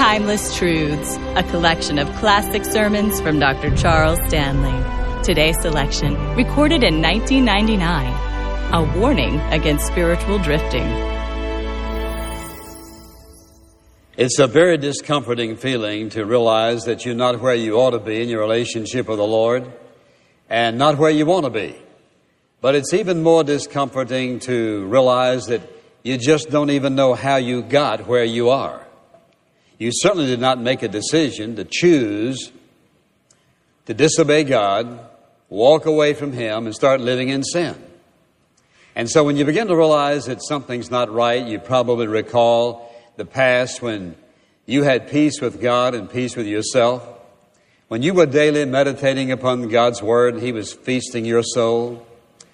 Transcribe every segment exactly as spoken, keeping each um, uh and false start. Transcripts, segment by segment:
Timeless Truths, a collection of classic sermons from Doctor Charles Stanley. Today's selection, recorded in nineteen ninety-nine, a warning against spiritual drifting. It's a very discomforting feeling to realize that you're not where you ought to be in your relationship with the Lord and not where you want to be. But it's even more discomforting to realize that you just don't even know how you got where you are. You certainly did not make a decision to choose to disobey God, walk away from Him, and start living in sin. And so when you begin to realize that something's not right, you probably recall the past when you had peace with God and peace with yourself, when you were daily meditating upon God's Word and He was feasting your soul,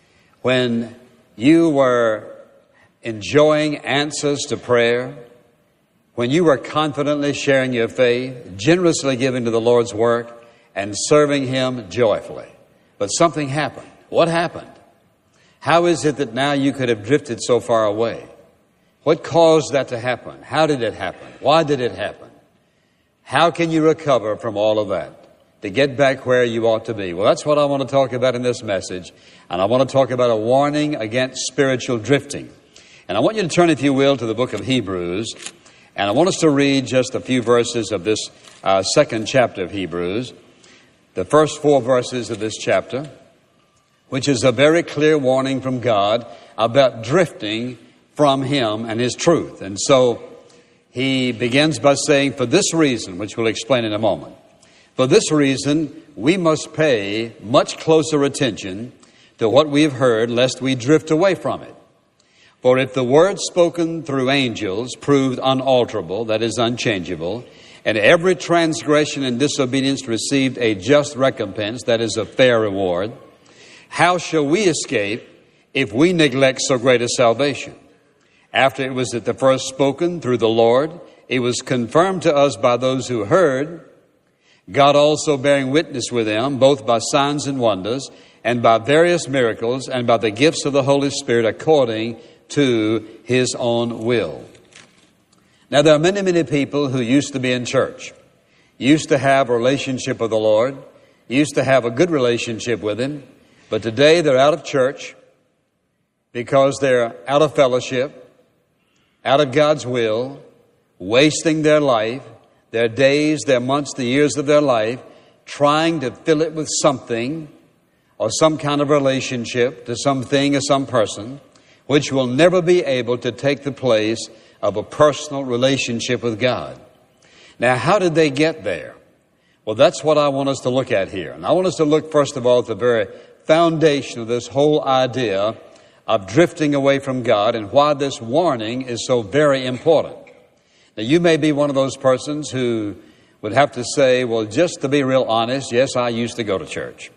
when you were enjoying answers to prayer, when you were confidently sharing your faith, generously giving to the Lord's work, and serving Him joyfully. But something happened. What happened? How is it that now you could have drifted so far away? What caused that to happen? How did it happen? Why did it happen? How can you recover from all of that to get back where you ought to be? Well, that's what I want to talk about in this message. And I want to talk about a warning against spiritual drifting. And I want you to turn, if you will, to the book of Hebrews. And I want us to read just a few verses of this uh, second chapter of Hebrews. The first four verses of this chapter, which is a very clear warning from God about drifting from Him and His truth. And so he begins by saying, for this reason, which we'll explain in a moment, for this reason we must pay much closer attention to what we have heard, lest we drift away from it. For if the word spoken through angels proved unalterable, that is unchangeable, and every transgression and disobedience received a just recompense, that is a fair reward, how shall we escape if we neglect so great a salvation? After it was at the first spoken through the Lord, it was confirmed to us by those who heard, God also bearing witness with them, both by signs and wonders, and by various miracles, and by the gifts of the Holy Spirit according to His own will. Now, there are many, many people who used to be in church, used to have a relationship with the Lord, used to have a good relationship with Him, but today they're out of church because they're out of fellowship, out of God's will, wasting their life, their days, their months, the years of their life, trying to fill it with something or some kind of relationship to something or some person, which will never be able to take the place of a personal relationship with God. Now, how did they get there? Well, that's what I want us to look at here. And I want us to look, first of all, at the very foundation of this whole idea of drifting away from God and why this warning is so very important. Now, you may be one of those persons who would have to say, well, just to be real honest, yes, I used to go to church.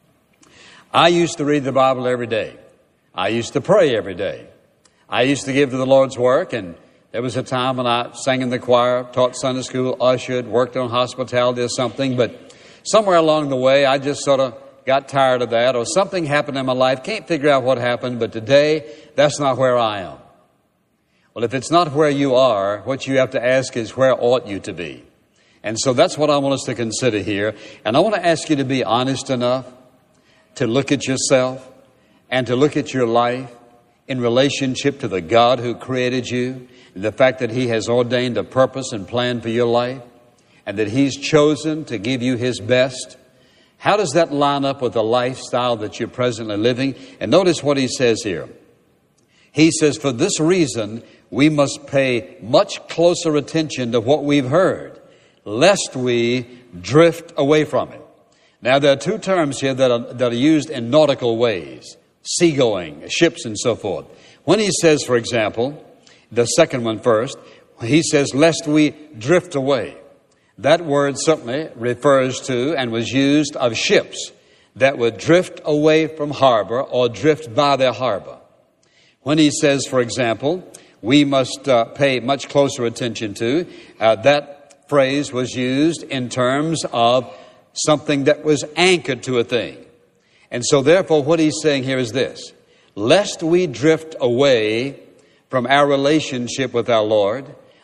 I used to read the Bible every day. I used to pray every day. I used to give to the Lord's work, and there was a time when I sang in the choir, taught Sunday school, ushered, worked on hospitality or something, but somewhere along the way, I just sort of got tired of that, or something happened in my life, can't figure out what happened, but today, that's not where I am. Well, if it's not where you are, what you have to ask is, where ought you to be? And so that's what I want us to consider here. And I want to ask you to be honest enough to look at yourself and to look at your life in relationship to the God who created you, and the fact that He has ordained a purpose and plan for your life, and that He's chosen to give you His best. How does that line up with the lifestyle that you're presently living? And notice what he says here. He says, for this reason, we must pay much closer attention to what we've heard, lest we drift away from it. Now, there are two terms here that are, that are used in nautical ways. Seagoing, ships and so forth. When he says, for example, the second one first, he says, lest we drift away. That word certainly refers to and was used of ships that would drift away from harbor or drift by their harbor. When he says, for example, we must uh, pay much closer attention to, uh, that phrase was used in terms of something that was anchored to a thing. And so therefore what he's saying here is this: lest we drift away from our relationship with our Lord,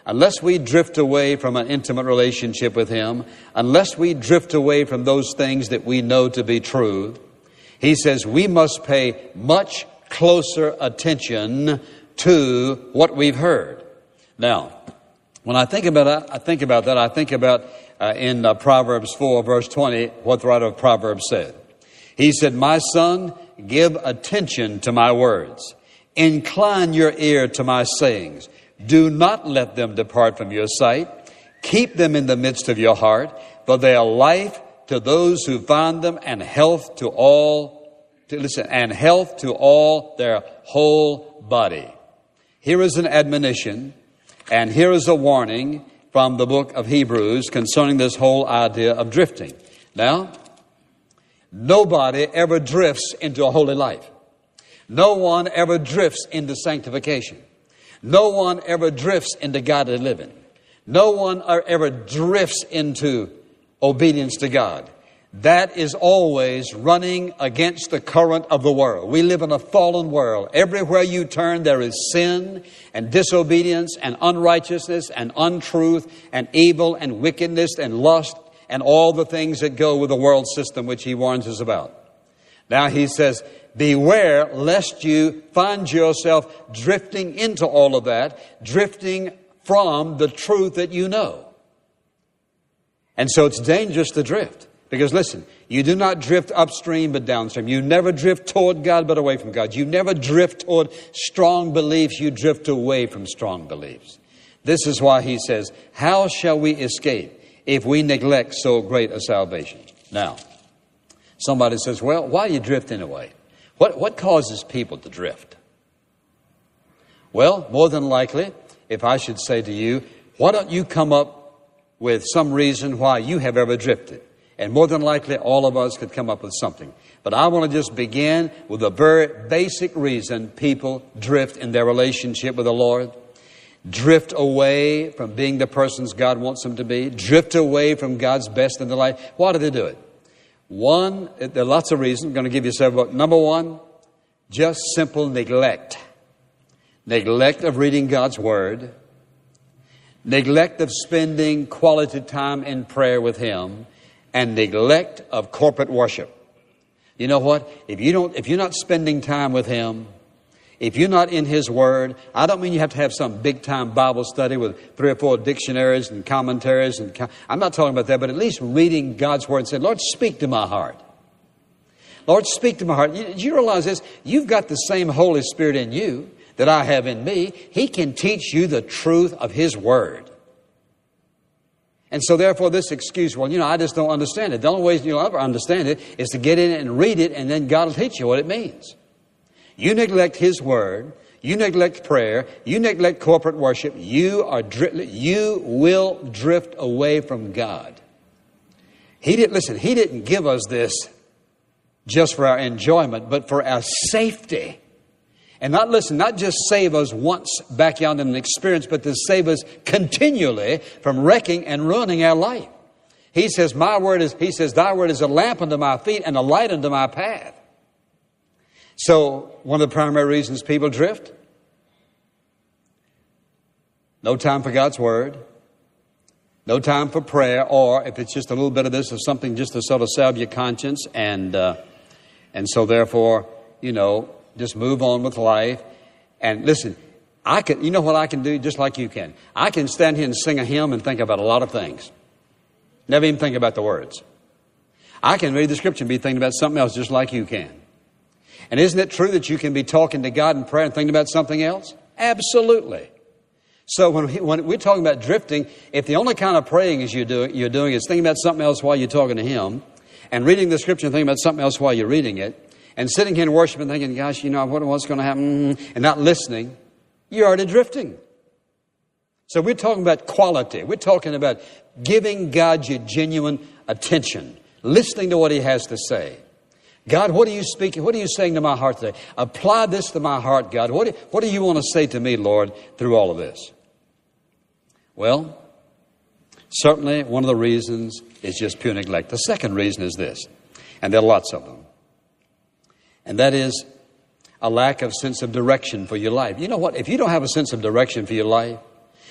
unless we drift away from an intimate relationship with Him, unless we drift away from those things that we know to be true, He says we must pay much closer attention to what we've heard. Now, when I think about that, I think about that, I think about uh, in uh, Proverbs four, verse twenty, what the writer of Proverbs said. He said, "My son, give attention to my words. Incline your ear to my sayings. Do not let them depart from your sight. Keep them in the midst of your heart, for they are life to those who find them, and health to all, to, listen, and health to all their whole body." Here is an admonition, and here is a warning from the book of Hebrews concerning this whole idea of drifting. Now, nobody ever drifts into a holy life. No one ever drifts into sanctification. No one ever drifts into godly living. No one ever drifts into obedience to God. That is always running against the current of the world. We live in a fallen world. Everywhere you turn, there is sin and disobedience and unrighteousness and untruth and evil and wickedness and lust and all the things that go with the world system which He warns us about. Now He says, beware lest you find yourself drifting into all of that, drifting from the truth that you know. And so it's dangerous to drift. Because listen, you do not drift upstream but downstream. You never drift toward God but away from God. You never drift toward strong beliefs. You drift away from strong beliefs. This is why He says, how shall we escape if we neglect so great a salvation? Now, somebody says, well, why do you drift anyway? What, what causes people to drift? Well, more than likely, if I should say to you, why don't you come up with some reason why you have ever drifted? And more than likely, all of us could come up with something. But I want to just begin with a very basic reason people drift in their relationship with the Lord. Drift away from being the persons God wants them to be. Drift away from God's best in their life. Why do they do it? One, there are lots of reasons. I'm going to give you several. Number one, just simple neglect. Neglect of reading God's Word. Neglect of spending quality time in prayer with Him. And neglect of corporate worship. You know what? If you don't, if you're not spending time with Him, if you're not in His Word, I don't mean you have to have some big time Bible study with three or four dictionaries and commentaries. And I'm not talking about that, but at least reading God's Word and saying, Lord, speak to my heart. Lord, speak to my heart. You, you realize this? You've got the same Holy Spirit in you that I have in me. He can teach you the truth of His Word. And so therefore this excuse, well, you know, I just don't understand it. The only way you'll ever understand it is to get in it and read it, and then God will teach you what it means. You neglect His Word, you neglect prayer, you neglect corporate worship, you are dri- you will drift away from God. He didn't, listen, He didn't give us this just for our enjoyment, but for our safety. And not, listen, not just save us once back yonder in an experience, but to save us continually from wrecking and ruining our life. He says, my word is, he says, thy word is a lamp unto my feet and a light unto my path. So, one of the primary reasons people drift, no time for God's Word, no time for prayer, or if it's just a little bit of this or something just to sort of salve your conscience, and, uh, and so therefore, you know, just move on with life. And listen, I can, you know what I can do just like you can? I can stand here and sing a hymn and think about a lot of things. Never even think about the words. I can read the Scripture and be thinking about something else just like you can. And isn't it true that you can be talking to God in prayer and thinking about something else? Absolutely. So when, we, when we're talking about drifting, if the only kind of praying is you're doing, you're doing is thinking about something else while you're talking to Him, and reading the Scripture and thinking about something else while you're reading it, and sitting here and worshiping and thinking, gosh, you know, what, what's going to happen? And not listening, you're already drifting. So we're talking about quality. We're talking about giving God your genuine attention, listening to what He has to say. God, what are you speaking? What are you saying to my heart today? Apply this to my heart, God. What do, what do you want to say to me, Lord, through all of this? Well, certainly one of the reasons is just pure neglect. The second reason is this, and there are lots of them. And that is a lack of sense of direction for your life. You know what? If you don't have a sense of direction for your life,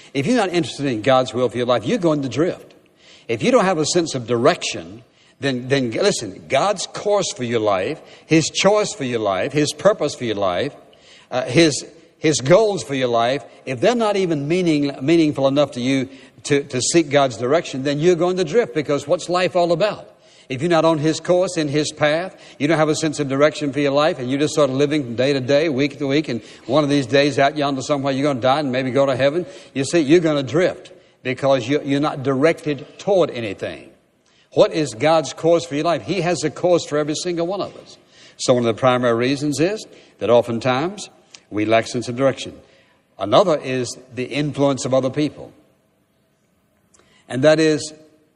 If you're not interested in God's will for your life, you're going to drift. If you don't have a sense of direction, then, then listen, God's course for your life, His choice for your life, His purpose for your life, uh, His His goals for your life, if they're not even meaning, meaningful enough to you to, to seek God's direction, then you're going to drift, because what's life all about? If you're not on His course, in His path, you don't have a sense of direction for your life, and you're just sort of living from day to day, week to week, and one of these days out yonder somewhere you're going to die and maybe go to heaven, you see, you're going to drift because you, you're not directed toward anything. What is God's course for your life? He has a course for every single one of us. So one of the primary reasons is that oftentimes we lack sense of direction. Another is the influence of other people. And that is,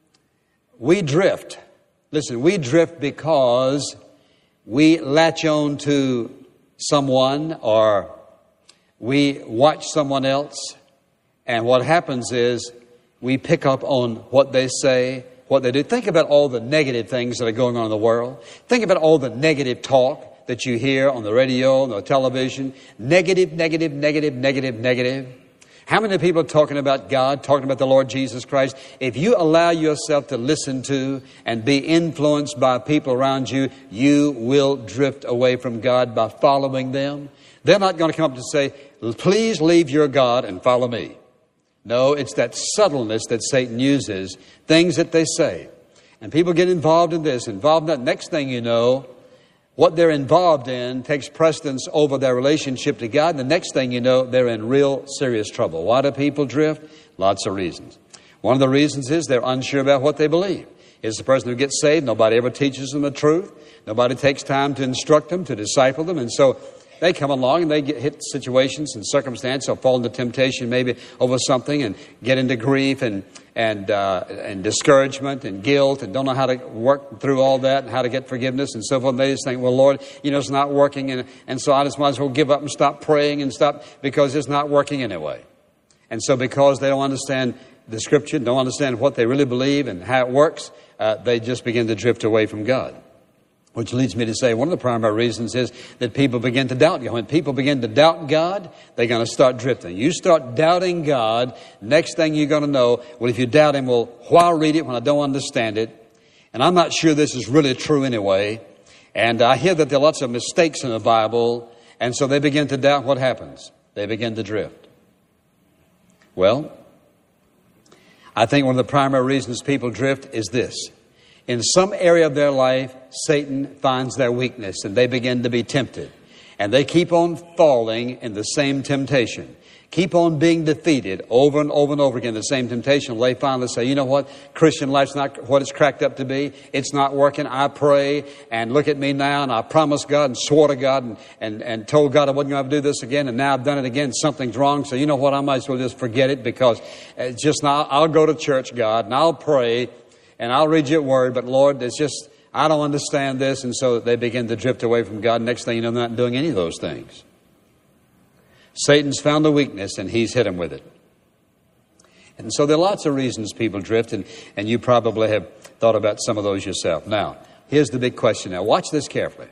we drift. Listen, we drift because we latch on to someone, or we watch someone else, and what happens is we pick up on what they say, what they do. Think about all the negative things that are going on in the world. Think about all the negative talk that you hear on the radio, on the television. Negative, negative, negative, negative, negative. How many people are talking about God, talking about the Lord Jesus Christ? If you allow yourself to listen to and be influenced by people around you, you will drift away from God by following them. They're not going to come up to say, please leave your God and follow me. No, it's that subtleness that Satan uses, things that they say. And people get involved in this, involved in that. Next thing you know, what they're involved in takes precedence over their relationship to God. And the next thing you know, they're in real serious trouble. Why do people drift? Lots of reasons. One of the reasons is they're unsure about what they believe. Is the person who gets saved, nobody ever teaches them the truth. Nobody takes time to instruct them, to disciple them. And so they come along and they get hit situations and circumstances, or fall into temptation maybe over something, and get into grief and and uh, and discouragement and guilt, and don't know how to work through all that and how to get forgiveness and so forth. And they just think, well, Lord, you know, it's not working, and and so I just might as well give up and stop praying and stop, because it's not working anyway. And so because they don't understand the Scripture, don't understand what they really believe and how it works, uh, they just begin to drift away from God. Which leads me to say one of the primary reasons is that people begin to doubt God. When people begin to doubt God, they're going to start drifting. You start doubting God, next thing you're going to know, well, if you doubt Him, well, why read it when I don't understand it? And I'm not sure this is really true anyway. And I hear that there are lots of mistakes in the Bible. And so they begin to doubt. What happens? They begin to drift. Well, I think one of the primary reasons people drift is this. In some area of their life, Satan finds their weakness, and they begin to be tempted. And they keep on falling in the same temptation. Keep on being defeated over and over and over again, the same temptation. They finally say, you know what? Christian life's not what it's cracked up to be. It's not working. I pray, and look at me now, and I promised God and swore to God and, and, and told God I wasn't going to do this again, and now I've done it again. Something's wrong. So you know what? I might as well just forget it, because it's just now I'll go to church, God, and I'll pray, and I'll read your word, but Lord, it's just, I don't understand this. And so they begin to drift away from God. Next thing you know, they're not doing any of those things. Satan's found a weakness, and he's hit him with it. And so there are lots of reasons people drift, and, and you probably have thought about some of those yourself. Now, here's the big question. Now, watch this carefully.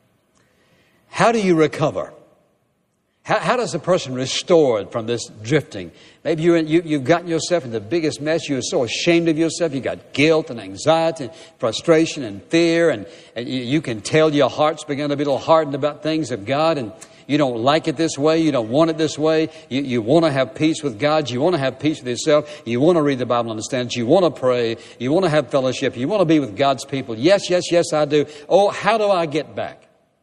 How do you recover? How, how does a person restore from this drifting? Maybe you're in, you, you've gotten yourself in the biggest mess. You're so ashamed of yourself. You've got guilt and anxiety and frustration and fear. And, and you, you can tell your heart's begun to be a little hardened about things of God. And you don't like it this way. You don't want it this way. You, you want to have peace with God. You want to have peace with yourself. You want to read the Bible and understand it. You want to pray. You want to have fellowship. You want to be with God's people. Yes, yes, yes, I do. Oh, how do I get back?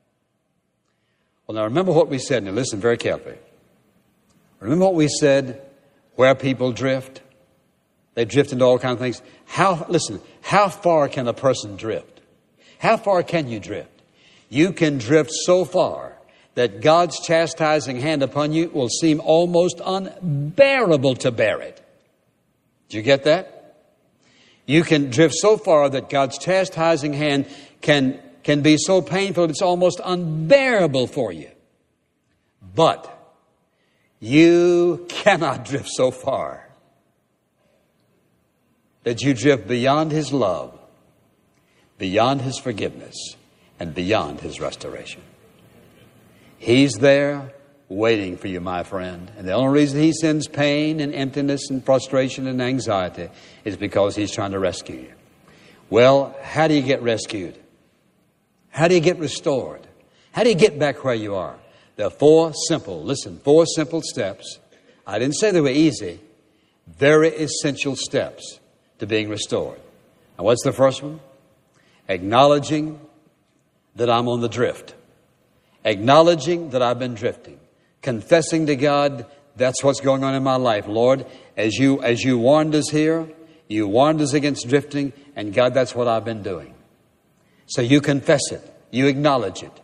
Well, now remember what we said. Now listen very carefully. Remember what we said, where people drift. They drift into all kinds of things. How, listen, how far can a person drift? How far can you drift? You can drift so far that God's chastising hand upon you will seem almost unbearable to bear it. Did you get that? You can drift so far that God's chastising hand can can be so painful it's almost unbearable for you. But you cannot drift so far that you drift beyond His love, beyond His forgiveness, and beyond His restoration. He's there waiting for you, my friend. And the only reason he sends pain and emptiness and frustration and anxiety is because he's trying to rescue you. Well, how do you get rescued? How do you get restored? How do you get back where you are? There are four simple, listen, four simple steps. I didn't say they were easy. Very essential steps to being restored. And what's the first one? Acknowledging that I'm on the drift. Acknowledging that I've been drifting. Confessing to God, that's what's going on in my life. Lord, as you, as you warned us here, you warned us against drifting, and God, that's what I've been doing. So you confess it. You acknowledge it.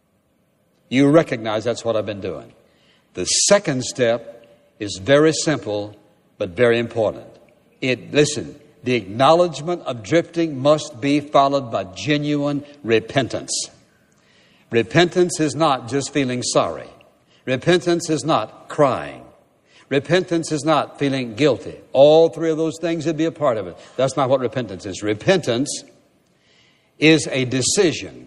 You recognize that's what I've been doing. The second step is very simple, but very important. It, listen, the acknowledgement of drifting must be followed by genuine repentance. Repentance is not just feeling sorry. Repentance is not crying. Repentance is not feeling guilty. All three of those things would be a part of it. That's not what repentance is. Repentance is a decision.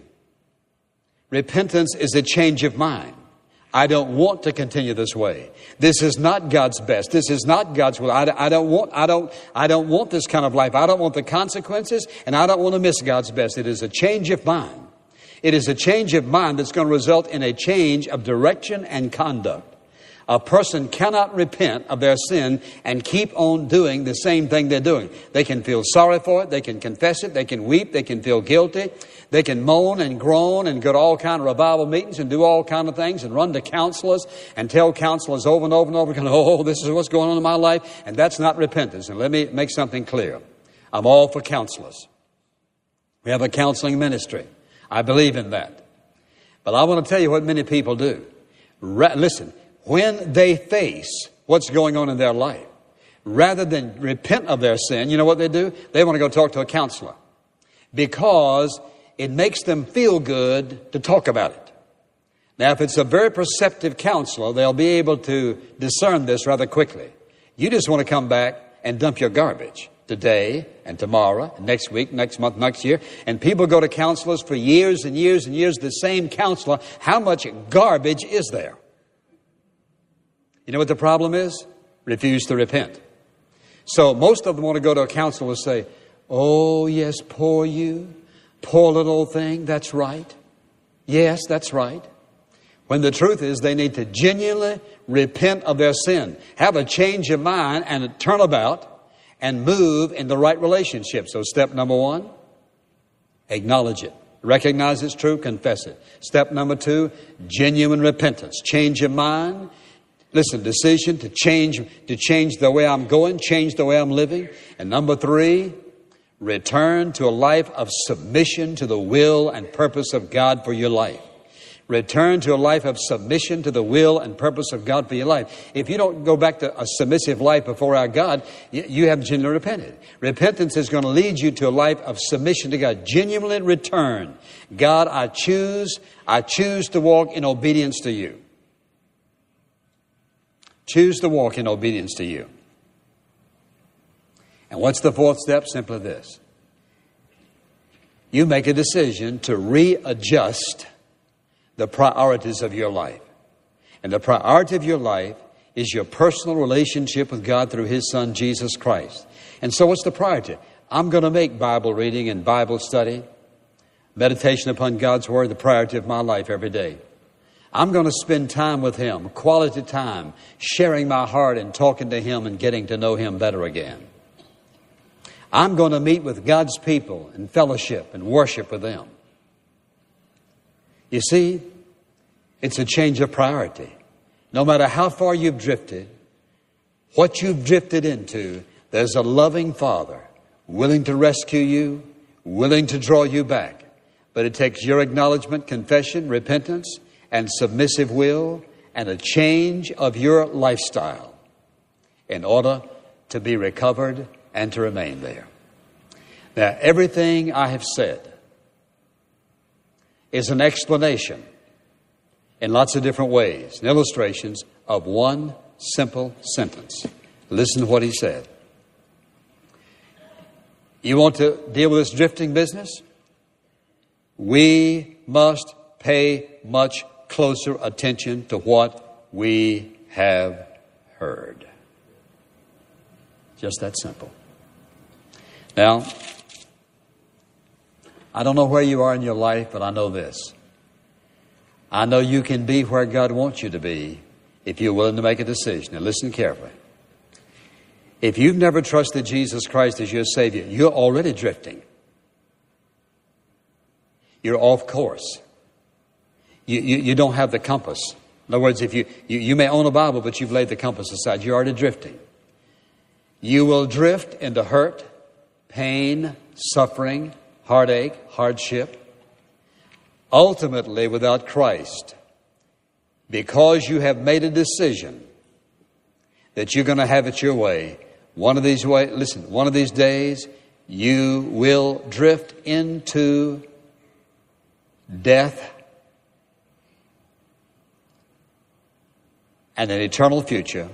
Repentance is a change of mind. I don't want to continue this way. This is not God's best. This is not God's will. I, I don't want, I don't, I don't want this kind of life. I don't want the consequences, and I don't want to miss God's best. It is a change of mind. It is a change of mind that's going to result in a change of direction and conduct. A person cannot repent of their sin and keep on doing the same thing they're doing. They can feel sorry for it. They can confess it. They can weep. They can feel guilty. They can moan and groan and go to all kind of revival meetings and do all kind of things and run to counselors and tell counselors over and over and over again, oh, this is what's going on in my life. And that's not repentance. And let me make something clear. I'm all for counselors. We have a counseling ministry. I believe in that. But I want to tell you what many people do. Ra- listen, when they face what's going on in their life, rather than repent of their sin, you know what they do? They want to go talk to a counselor because it makes them feel good to talk about it. Now, if it's a very perceptive counselor, they'll be able to discern this rather quickly. You just want to come back and dump your garbage today and tomorrow, and next week, next month, next year. And people go to counselors for years and years and years, the same counselor. How much garbage is there? You know what the problem is? Refuse to repent. So most of them want to go to a counselor and say, oh, yes, poor you, poor little old thing, that's right. Yes, that's right. When the truth is they need to genuinely repent of their sin, have a change of mind and turn about and move in the right relationship. So step number one, acknowledge it. Recognize it's true, confess it. Step number two, genuine repentance. Change your mind. Listen, decision to change, to change the way I'm going, change the way I'm living. And number three, return to a life of submission to the will and purpose of God for your life. Return to a life of submission to the will and purpose of God for your life. If you don't go back to a submissive life before our God, you haven't genuinely repented. Repentance is going to lead you to a life of submission to God. Genuinely return. God, I choose, I choose to walk in obedience to you. Choose to walk in obedience to you. And what's the fourth step? Simply this. You make a decision to readjust the priorities of your life. And the priority of your life is your personal relationship with God through His Son, Jesus Christ. And so what's the priority? I'm going to make Bible reading and Bible study, meditation upon God's Word, the priority of my life every day. I'm going to spend time with Him, quality time, sharing my heart and talking to Him and getting to know Him better again. I'm going to meet with God's people and fellowship and worship with them. You see, it's a change of priority. No matter how far you've drifted, what you've drifted into, there's a loving Father willing to rescue you, willing to draw you back. But it takes your acknowledgement, confession, repentance, and submissive will, and a change of your lifestyle in order to be recovered and to remain there. Now, everything I have said is an explanation in lots of different ways and illustrations of one simple sentence. Listen to what he said. You want to deal with this drifting business? We must pay much closer attention to what we have heard. Just that simple. Now, I don't know where you are in your life, but I know this. I know you can be where God wants you to be if you're willing to make a decision. Now listen carefully. If you've never trusted Jesus Christ as your Savior, you're already drifting. You're off course. You, you, you don't have the compass. In other words, if you, you, you may own a Bible, but you've laid the compass aside, you're already drifting. You will drift into hurt, pain, suffering, heartache, hardship. Ultimately, without Christ, because you have made a decision that you're going to have it your way, one of these way, listen, one of these days, you will drift into death and an eternal future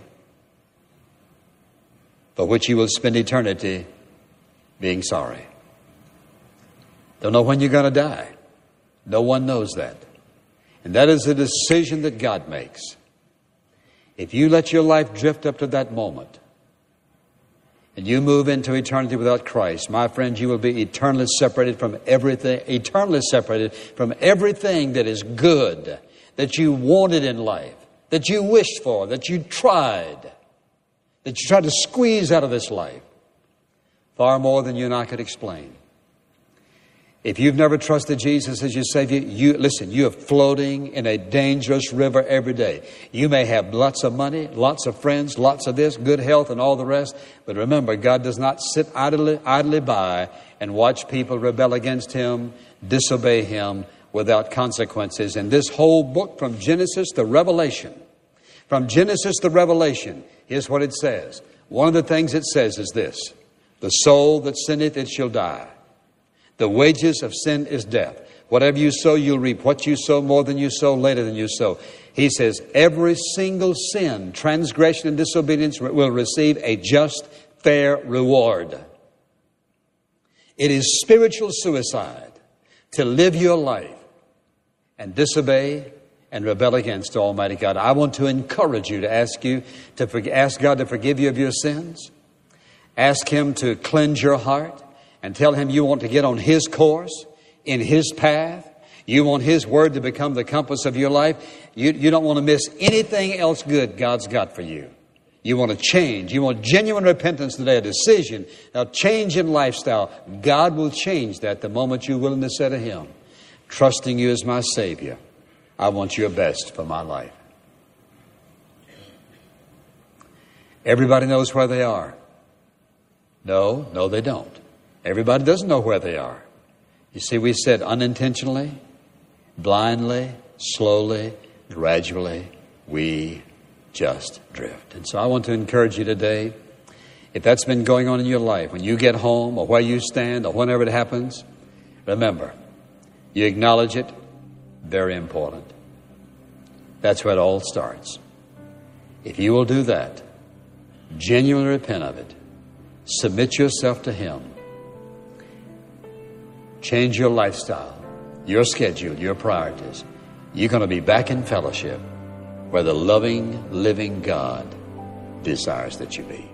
for which you will spend eternity being sorry. Don't know when you're going to die. No one knows that. And that is a decision that God makes. If you let your life drift up to that moment and you move into eternity without Christ, my friends, you will be eternally separated from everything, eternally separated from everything that is good, that you wanted in life, that you wished for, that you tried, that you tried to squeeze out of this life, far more than you and I could explain. If you've never trusted Jesus as your Savior, you listen, you are floating in a dangerous river every day. You may have lots of money, lots of friends, lots of this, good health and all the rest. But remember, God does not sit idly, idly by and watch people rebel against Him, disobey Him without consequences. And this whole book from Genesis to Revelation, from Genesis to Revelation, here's what it says. One of the things it says is this: the soul that sinneth, it shall die. The wages of sin is death. Whatever you sow, you'll reap. What you sow, more than you sow, later than you sow. He says every single sin, transgression, and disobedience will receive a just, fair reward. It is spiritual suicide to live your life and disobey and rebel against Almighty God. I want to encourage you to ask you to forg- ask God to forgive you of your sins. Ask Him to cleanse your heart. And tell Him you want to get on His course, in His path. You want His Word to become the compass of your life. You, you don't want to miss anything else good God's got for you. You want to change. You want genuine repentance today, a decision, a change in lifestyle. God will change that the moment you're willing to say to Him, trusting you as my Savior, I want your best for my life. Everybody knows where they are. No, no, they don't. Everybody doesn't know where they are. You see, we said unintentionally, blindly, slowly, gradually, we just drift. And so I want to encourage you today, if that's been going on in your life, when you get home or where you stand or whenever it happens, remember, you acknowledge it, very important. That's where it all starts. If you will do that, genuinely repent of it, submit yourself to Him, change your lifestyle, your schedule, your priorities, you're going to be back in fellowship where the loving, living God desires that you be.